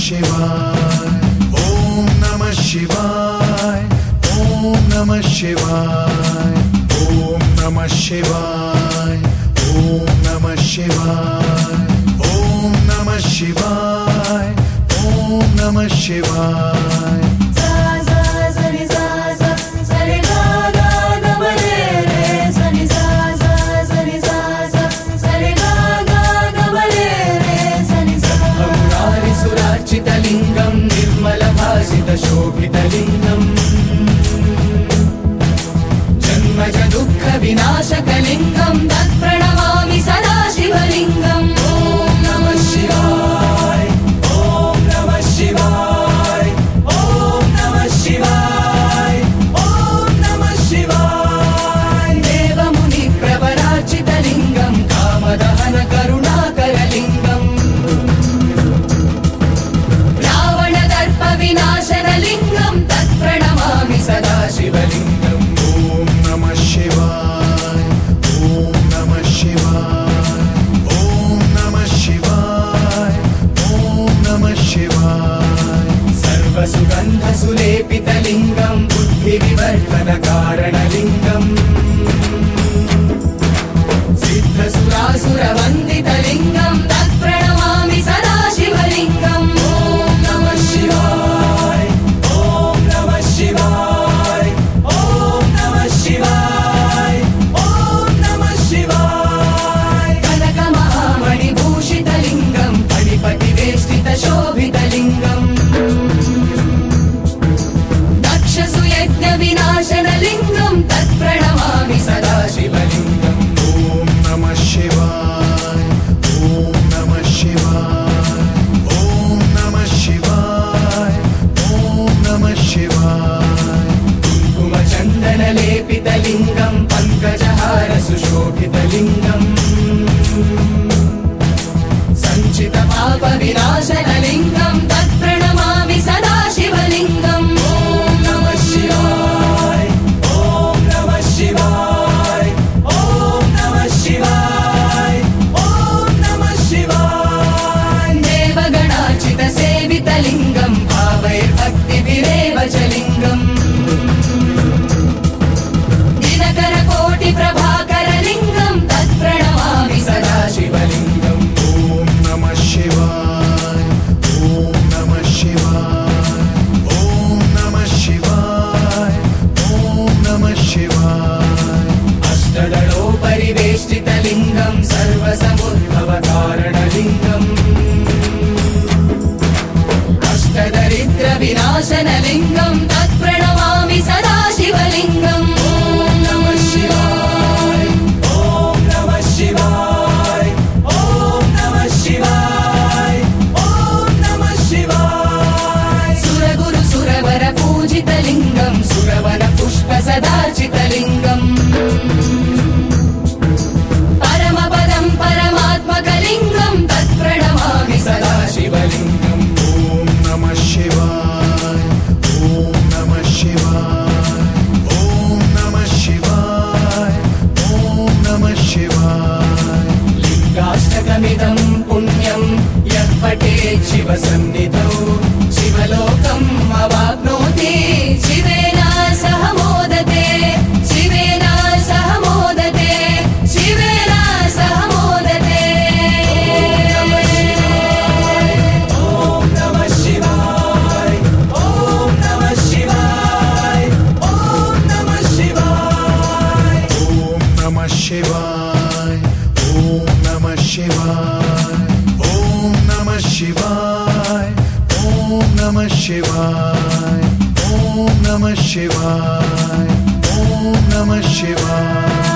शिवाय ओम नमः शिवाय ओम नमः शिवाय ओम नमः शिवाय ओम नमः शिवाय ओम नमः शिवाय ओम नमः शिवाय लिंगं निर्मल भासित शोभित लिंगं जन्मज दुःख विनाशक लिंगं तत्प्रणमामि सदा शिवलिंगम् ओम नमः शिवाय ओम नमः शिवाय ओम नमः शिवाय ओम नमः शिवाय देवमुनि प्रवराचित लिंगं कामदहन करुणाकर लिंगम् विनाशनलिंगं तत्प्रणमामि सदा शिवलिंगम् ओम नमः शिवाय ओम नमः शिवाय ओम नमः शिवाय ओम नमः शिवाय सर्वसुगन्धसुलेपितलिंगं बुद्धिविवर्धनकारणलिंगम् सिद्धसुरासुरवन्दितलिंगं तत्प्रणमामि सदा शिवलिंगम् ओम नमः शिवाय ओम नमः शिवाय ओम नमः शिवाय ओम नमः शिवाय कनकमहामणिभूषितलिंगं फणिपतिवेष्टितशोभितलिंगम् दक्षसुयज्ञविनाशनलिंगं तत्प्रणमामि सदा शिवलिंगम् ओम नमः शिवाय ओम नमः शिवाय ओम नमः शिवाय ओम नमः शिवाय कुङ्कुमचन्दनलेपितलिंगं पङ्कजहार सुशोभितलिंगम् सञ्चितपापविनाशनलिंगं तत्प्रणमामि सदा शिवलिंगम् ओम नमः शिवाय ओम नमः शिवाय ओम नमः शिवाय ओम नमः शिवाय देवगणार्चितसेवितलिंगं भावैर्भक्तिभिरेव च लिंगम् दिनकरकोटिप्रभाकरलिंगं तत्प्रणमामि सदा शिवलिंगम् ओम नमः शिवाय ओम नमः शिवाय ओम नमः शिवाय ओम नमः शिवाय अष्टदलोपरिवेष्टितलिंगं सर्वसमुद्भवकारणलिंगम् अष्टदरिद्रविनाशनलिंगं तत्प्रणमामि सदा शिवलिंगम् ओम नमः शिवाय ओम नमः शिवाय ओम नमः शिवाय ओम नमः शिवाय सुरगुरु सुरवर पूजितलिंगं सुरवन पुष्प सदार्चितलिंगम् परमपदं परमात्मकलिंगं तत्प्रणमामि सदा शिवलिंगम् ओम नमः शिवाय ओम नमः शिवाय ओम नमः शिवाय ओम नमः शिवाय लिंगाष्टकमिदं पुण्यं यः पठेत् शिवसन्निधौ शिवलोकम् अवाप्नोति शिवेन सह मोदते शिवेन सह मोदते शिवेन सह मोदते ओम नमः शिवाय ओम नमः शिवाय ओम नमः शिवाय ओम नमः शिवाय ओम नमः शिवाय ओम नमः शिवाय ओम नमः शिवाय ओम नमः शिवाय ओम नमः शिवाय